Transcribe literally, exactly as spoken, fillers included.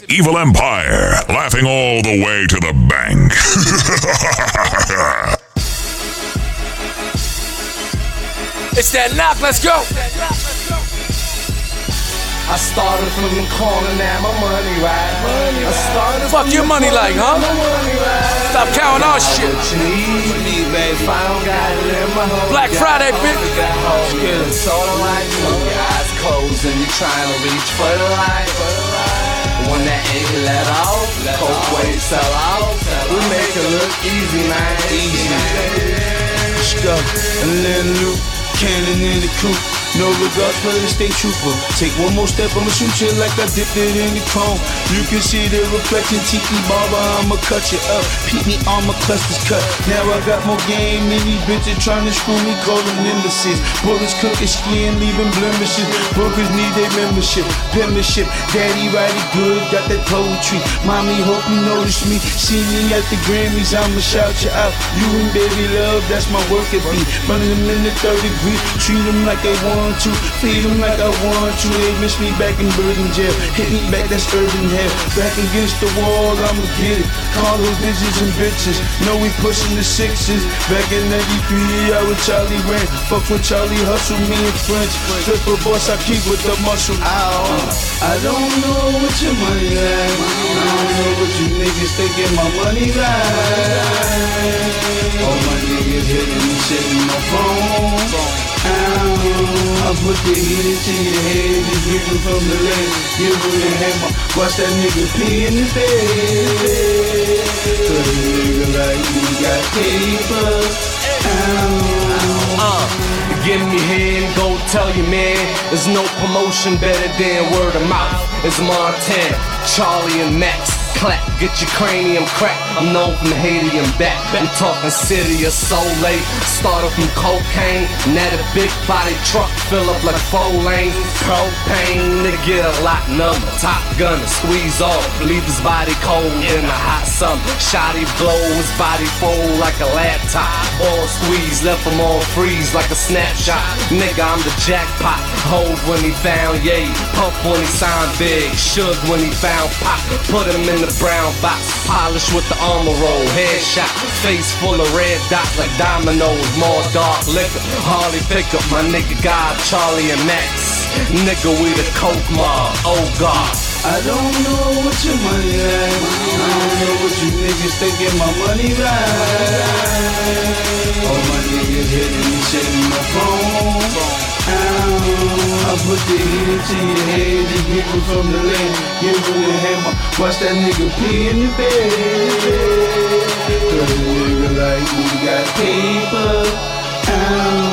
Evil Empire, laughing all the way to the bank. It's that knock, let's go. I started from the corner, now my money right. Money I started Fuck your money like, huh? Stop counting our shit. Black Friday, bitch. It's all like you, your eyes closed and you're trying to reach for the light. When that ain't let off, cold way sell out. We make it look easy, man. Easy. Let's go. And then Luke, cannon in the coop. No regards for the state trooper. Take one more step, I'ma shoot you like I dipped it in the chrome. You can see the reflection, Tiki Barber, I'ma cut you up. Peep me on my clusters cut. Now I got more game than these bitches trying to screw me, call them nemesis. Bullets cooking skin, leaving blemishes. Bookers need their membership, penmanship. Daddy write it good, got that poetry. Mommy hope you notice me. See me at the Grammys, I'ma shout you out. You and baby love, that's my work at be. Running them in the third degree, treat them like they want to, feed them like I want to. They miss me back in Bergen jail, hit me back, that's urban hell. Back against the wall, I'ma get it. Call those bitches and bitches, know we pushing the sixes. Back in ninety-three, I with Charlie Rand. Fuck with Charlie Hustle, me and French. Triple boss, I keep with the muscle. Ow. I don't know what your money like. I don't know what you niggas thinking my money like. All my niggas hitting me shit in my phone. I put the heat into your head, just ripping from the leg. You wouldn't have my, watch that nigga pee in the bed. Cause a nigga like me got paper. Uh, give me head and go tell you, man. There's no promotion better than word of mouth. It's Montana, Charlie and Max. Clap, get your cranium cracked. I'm known from Haiti and back. I'm talking city of soul late. Started from cocaine. Now the big body truck fill up like four lanes. Propane to get a lot number. Top gunner, squeeze off, leave his body cold in a hot summer. Shotty blow, his body fold like a laptop. All squeeze, left him all freeze like a snapshot. Nigga, I'm the jackpot. Hold when he found yay. Pump when he signed big. Shook when he found pop. Put him in the brown box, polished with the armor roll, headshot, face full of red dots like dominoes, more dark liquor, Harley pickup, my nigga God, Charlie and Max, nigga we the coke mob, oh God. I don't know what your money like, I don't know what you niggas thinking my money like. All my niggas hitting me shit in my phone. I put the heat into your head, just ripping from the leg. You wouldn't have my, watch that nigga pee in the bed. Cause a nigga like me got paper.